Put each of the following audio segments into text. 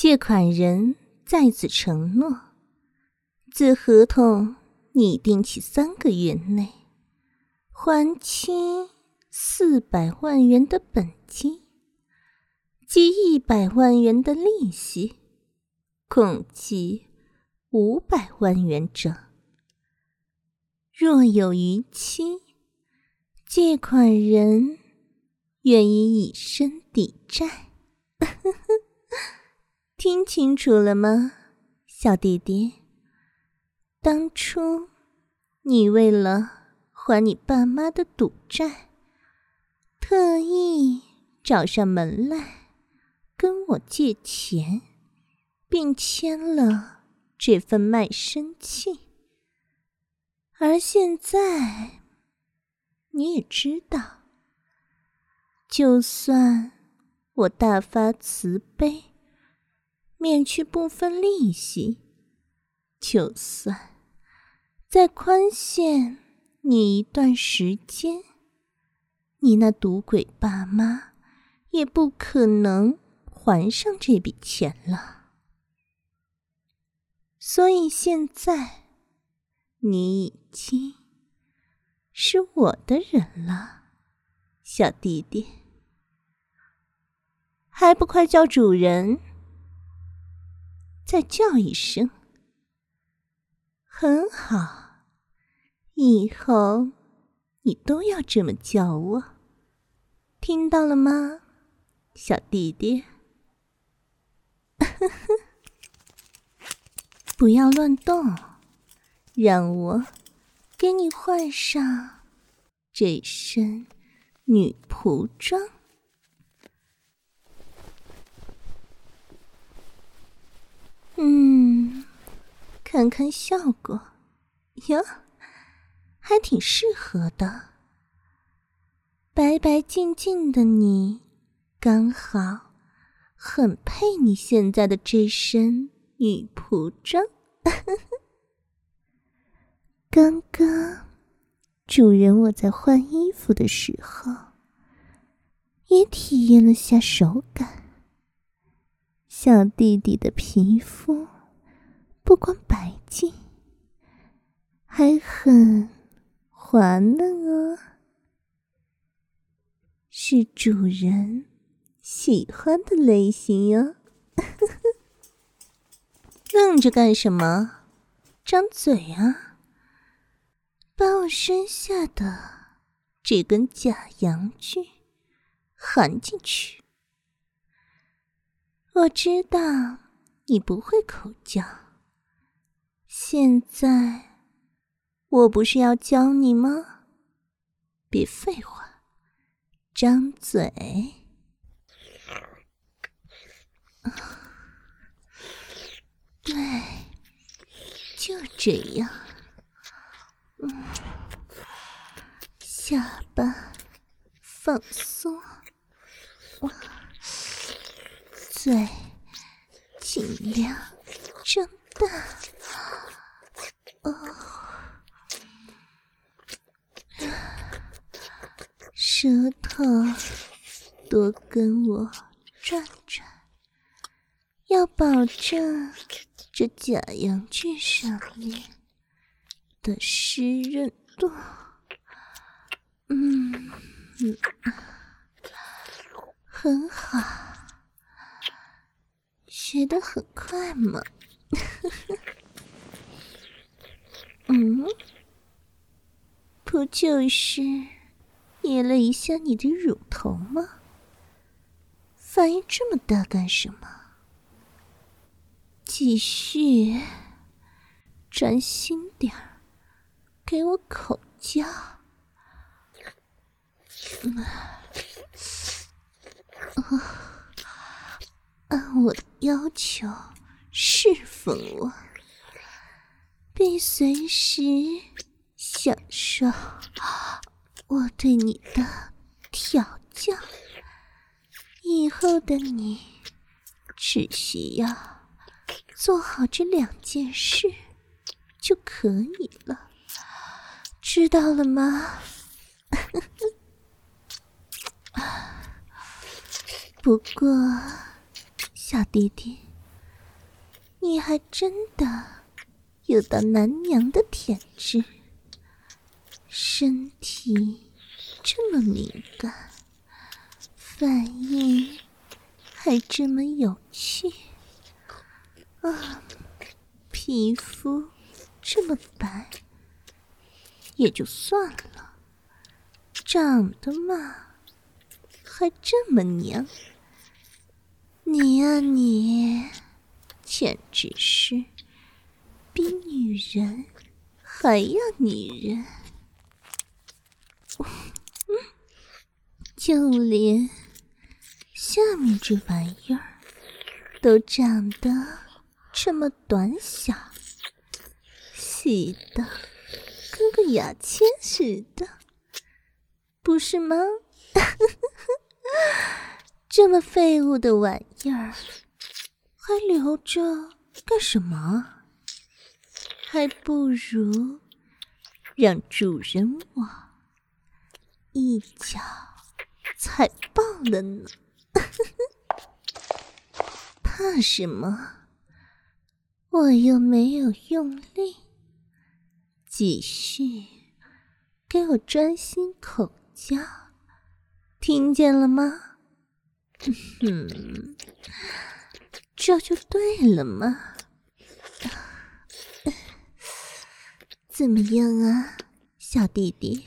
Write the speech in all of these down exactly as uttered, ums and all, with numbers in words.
借款人在此承诺，自合同拟定起三个月内还清四百万元的本金及一百万元的利息，共计五百万元整。若有逾期，借款人愿意以身抵债。听清楚了吗，小弟弟？当初你为了还你爸妈的赌债，特意找上门来跟我借钱，并签了这份卖身契。而现在你也知道，就算我大发慈悲免去部分利息，就算再宽限你一段时间，你那赌鬼爸妈也不可能还上这笔钱了。所以现在你已经是我的人了，小弟弟，还不快叫主人？再叫一声。很好，以后你都要这么叫我，听到了吗，小弟弟？不要乱动，让我给你换上这身女仆装。嗯，看看效果，哟，还挺适合的。白白净净的你，刚好很配你现在的这身女仆装。刚刚主人我在换衣服的时候，也体验了下手感。小弟弟的皮肤不光白净，还很滑嫩哦，是主人喜欢的类型哟。愣着干什么？张嘴啊！把我身下的这根假阳具含进去。我知道你不会口交，现在我不是要教你吗？别废话，张嘴。对，就这样。嗯，下巴放松，嘴尽量睁大。哦，舌头多跟我转转，要保证这假阳具上面的湿润度。嗯嗯，很好，学得很快嘛。嗯，不就是捏了一下你的乳头吗？反应这么大干什么？继续，专心点儿，给我口交。嗯，哦，按我的要求侍奉我，并随时享受我对你的调教。以后的你只需要做好这两件事就可以了，知道了吗？不过小弟弟， 你还真的有到男娘的舔质，身体这么敏感，反应还这么有趣啊！皮肤这么白也就算了，长得嘛还这么娘，你呀你，简直是比女人还要女人。就连下面这玩意儿都长得这么短小，细的跟个牙签似的，不是吗？这么废物的玩意儿还留着干什么？还不如让主人我一脚踩爆了呢。怕什么？我又没有用力，继续给我专心口交，听见了吗？哼，这就对了嘛。怎么样啊，小弟弟？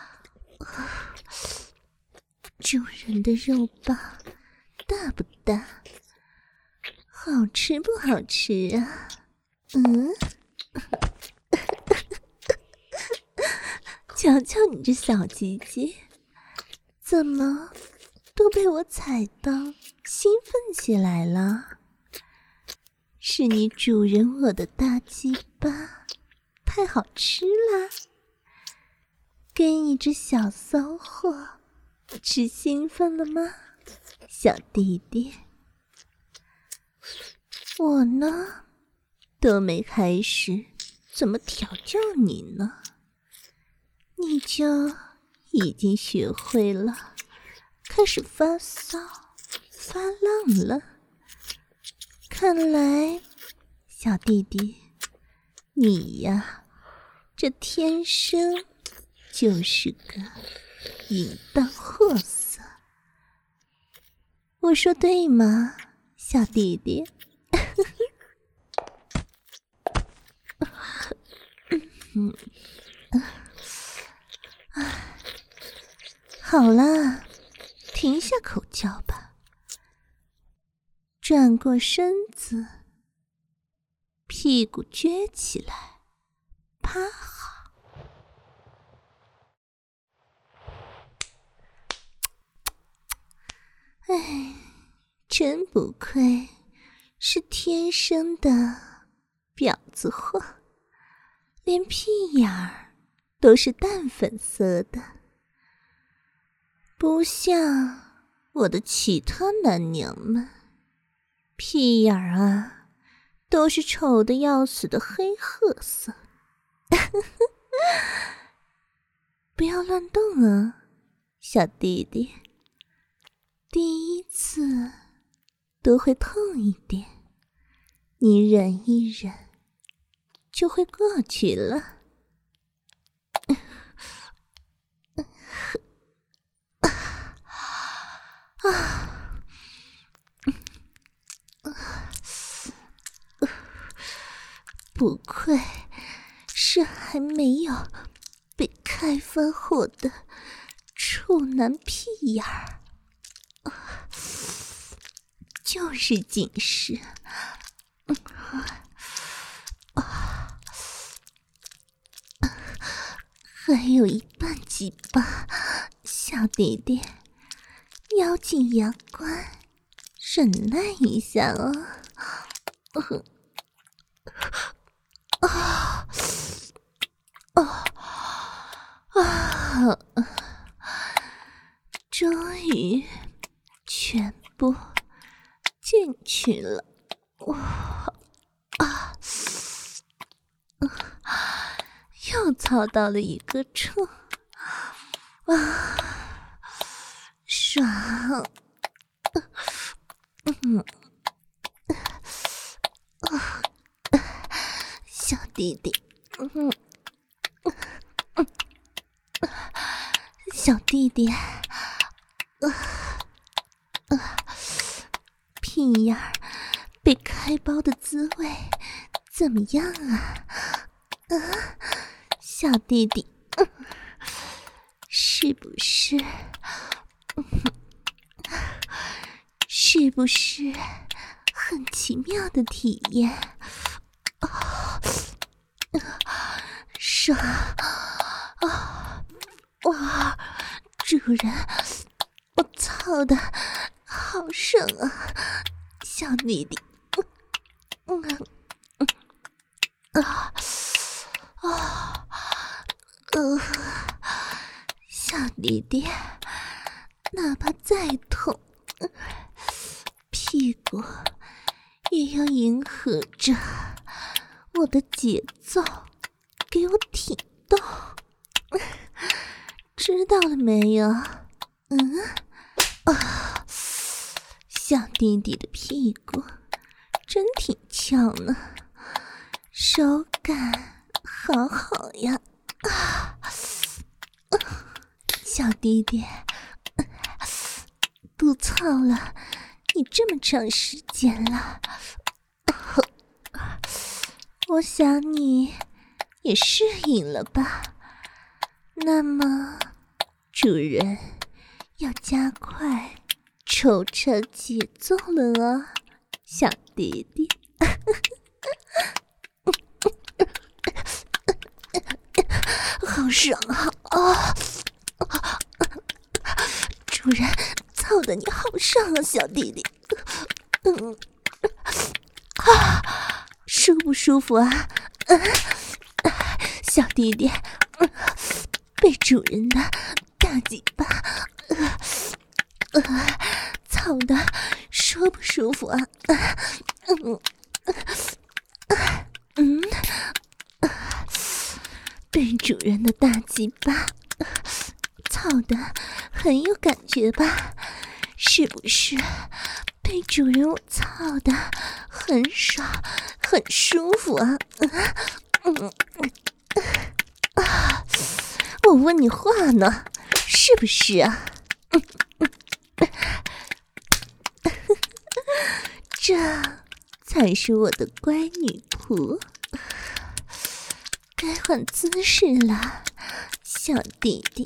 主人的肉棒大不大？好吃不好吃啊？嗯？瞧瞧你这小鸡鸡，怎么都被我踩到兴奋起来了？是你主人我的大鸡巴太好吃啦，给你这小骚货吃兴奋了吗，小弟弟？我呢，都没开始怎么调教你呢，你就已经学会了开始发骚发浪了。看来小弟弟你呀，这天生就是个淫荡货色，我说对吗，小弟弟？嗯，好啦，停下口交吧，转过身子，屁股撅起来，趴好。哎，真不愧是天生的婊子货，连屁眼儿都是淡粉色的，不像我的其他男娘们，屁眼儿啊都是丑的要死的黑褐色。不要乱动啊，小弟弟，第一次都会痛一点，你忍一忍就会过去了。啊，不愧是还没有被开发过的处男屁眼儿，就是紧实。还有一半鸡巴，小弟弟，咬紧牙关，忍耐一下哦。啊啊啊！终于全部进去了，哇啊！又操到了一个处，啊，爽！嗯，啊， 弟弟，嗯嗯，小弟弟，呃呃，屁眼儿被开包的滋味怎么样啊？啊，小弟弟，嗯、是不是？嗯、是不是很奇妙的体验？啊，爽啊！哇，主人，我操的好爽啊！小弟弟，嗯嗯嗯啊啊呃，小弟弟，哪怕再痛，屁股也要迎合着我的节奏，给我挺动，知道了没有？嗯啊，小弟弟的屁股真挺翘呢，手感好好呀！啊，小弟弟，都操了你这么长时间了，我想你也适应了吧？那么，主人要加快抽插节奏了哦，小弟弟。好爽啊！啊，主人操的你好爽啊，小弟弟。嗯，啊，舒不舒服啊？嗯，小弟弟，嗯，被主人的大嘴巴呃呃操的舒不舒服啊？嗯嗯，被主人的大鸡巴操的很有感觉吧？是不是被主人我操的很爽很舒服啊？嗯嗯啊，我问你话呢，是不是啊？嗯嗯，这才是我的乖女仆。该换姿势了，小弟弟，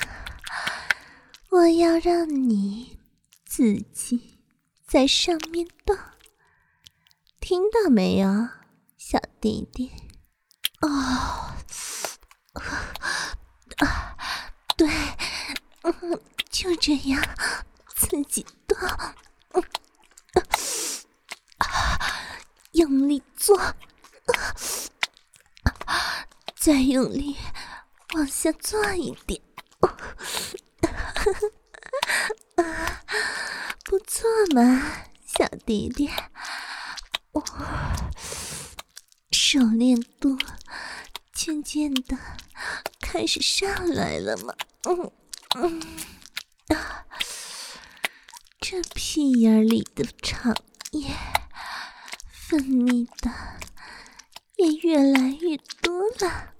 我要让你自己在上面动，听到没有，小弟弟？哦，啊，对，嗯，就这样，自己动，嗯，啊，用力做，啊，再用力往下做一点，啊，不错嘛，小弟弟，我熟练度渐渐的开始上来了嘛，嗯嗯啊，这屁眼里的肠液分泌的也越来越多了，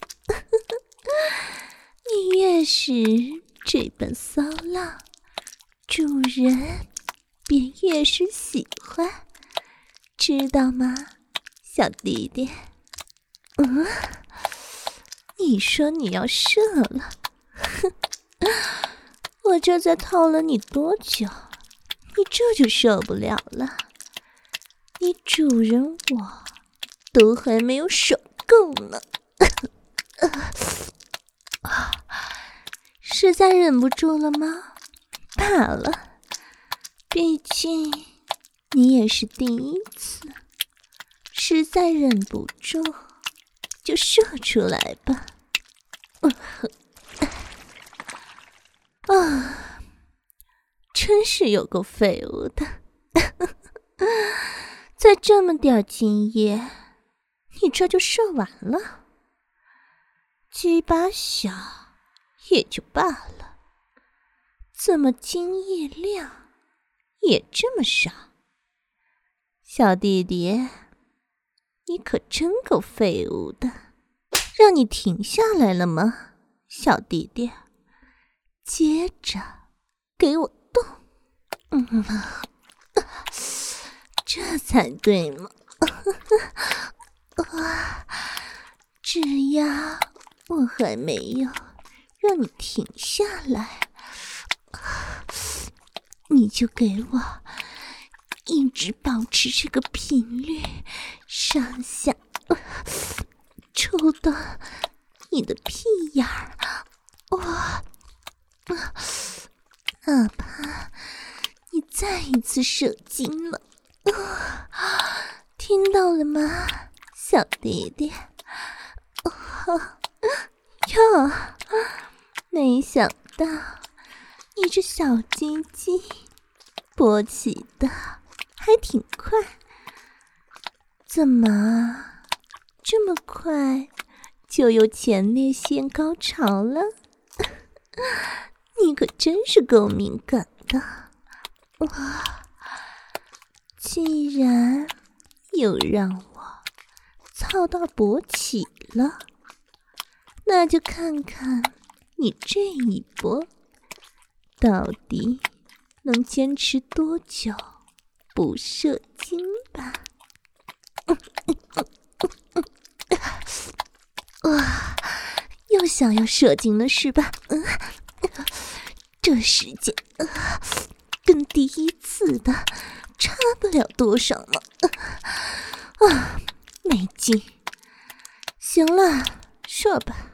你越是这般骚浪，主人便越是喜欢，知道吗，小弟弟？嗯，你说你要射了，哼，我这才套了你多久，你这就受不了了？你主人我都还没有受够呢，啊，实在忍不住了吗？罢了，毕竟你也是第一次，实在忍不住就射出来吧。啊，真是有够废物的，才这么点精液，你这就射完了？鸡巴小也就罢了，怎么精液量也这么少？小弟弟， 你可真够废物的，让你停下来了吗，小弟弟？接着给我动，嗯，这才对嘛。哇，只要我还没有让你停下来，你就给我一直保持这个频率，上下抽到你的屁眼儿。哇，哪怕你再一次射精了，听到了吗，小弟弟？哟，没想到你这小鸡鸡勃起的还挺快，怎么这么快就有前列腺高潮了？你可真是够敏感的。哇，既然又让我操到勃起了，那就看看你这一波到底能坚持多久不射精吧。哇，又想要射精了是吧？嗯，这时间、呃、跟第一次的差不了多少嘛。啊，没劲。行了，射吧。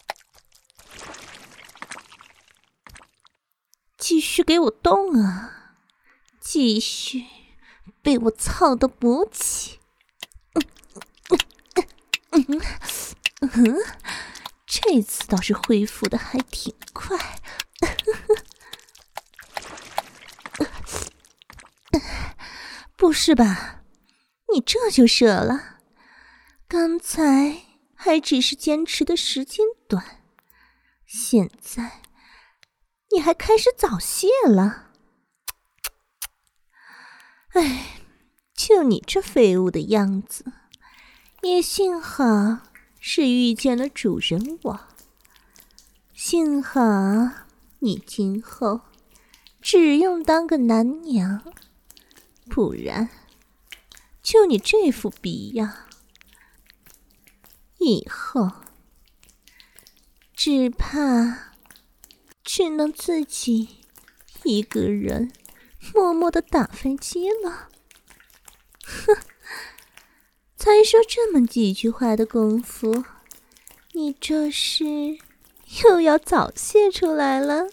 继续给我动啊！继续被我操到勃起。嗯嗯嗯嗯，这次倒是恢复的还挺快。不是吧？你这就射了？刚才还只是坚持的时间短，现在你还开始早泄了。哎，就你这废物的样子，也幸好是遇见了主人我。幸好你今后只用当个男娘，不然就你这副逼样，以后只怕只能自己一个人默默的打飞机了。哼，才说这么几句话的功夫，你这是又要早泄出来了？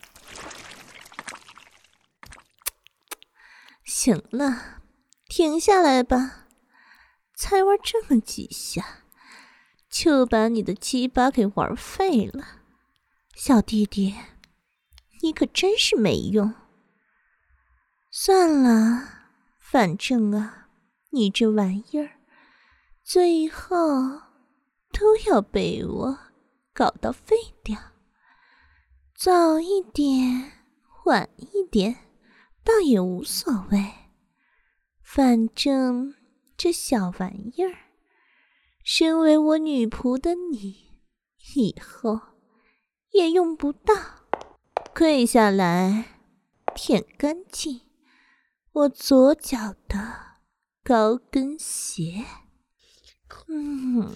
行了，停下来吧，才玩这么几下，就把你的鸡巴给玩废了。小弟弟，你可真是没用。算了，反正啊，你这玩意儿最后都要被我搞到废掉，早一点晚一点倒也无所谓，反正这小玩意儿，身为我女仆的你以后也用不到。跪下来，舔干净我左脚的高跟鞋。嗯，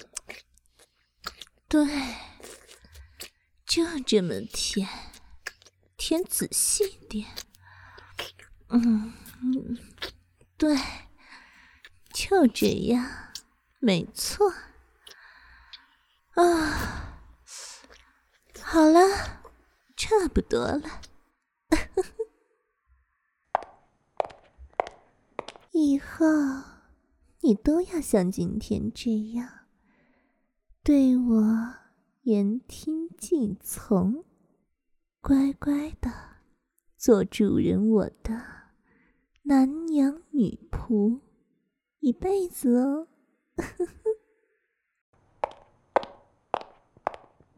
对，就这么舔，舔仔细点。嗯，对，就这样，没错。啊，好了，差不多了。以后你都要像今天这样，对我言听计从，乖乖的做主人我的男娘女仆，一辈子哦。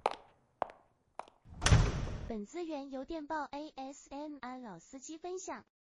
本资源由电报 A S M R 老司机分享。